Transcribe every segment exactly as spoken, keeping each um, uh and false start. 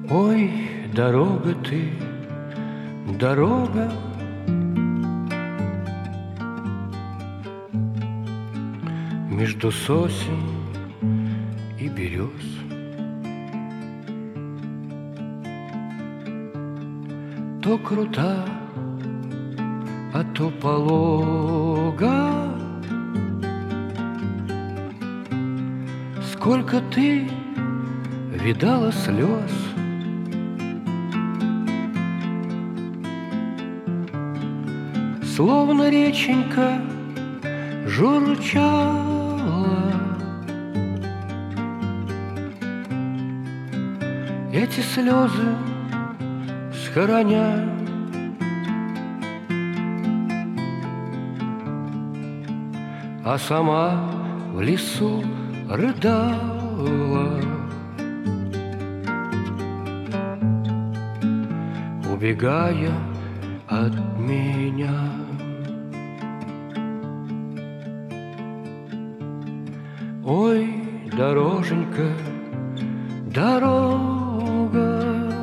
Ой, дорога ты, дорога, между сосен и берез. То крута, а то полога. Сколько ты видала слез, словно реченька журчала. Эти слезы схороня, а сама в лесу рыдала, убегая от меня. Ой, дороженька, дорога,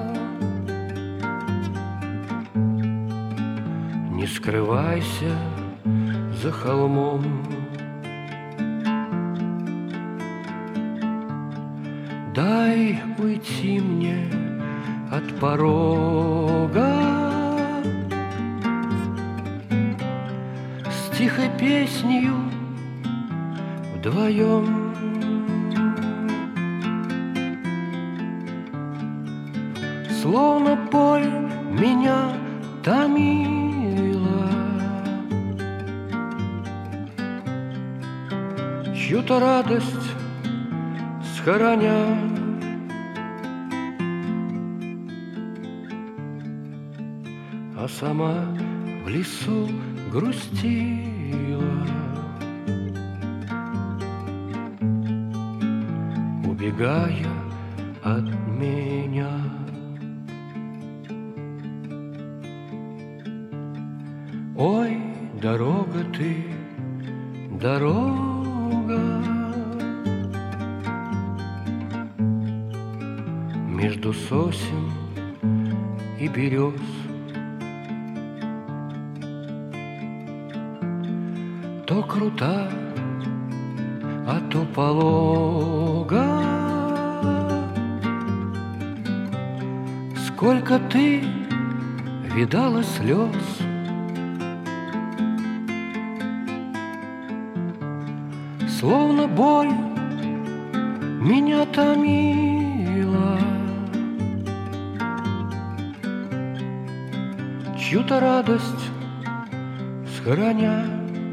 не скрывайся за холмом. Дай уйти мне от порога с тихой песнью вдвоем. Словно боль меня томила, чью-то радость схороня. А сама в лесу грустила, убегая от меня. Ой, дорога ты, дорога, между сосен и берез. То крута, а то полога. Сколько ты видала слез, словно боль меня томила, чью-то радость схороня.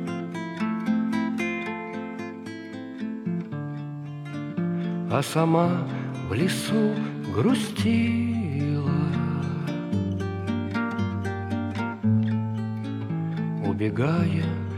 А сама в лесу грустила, убегая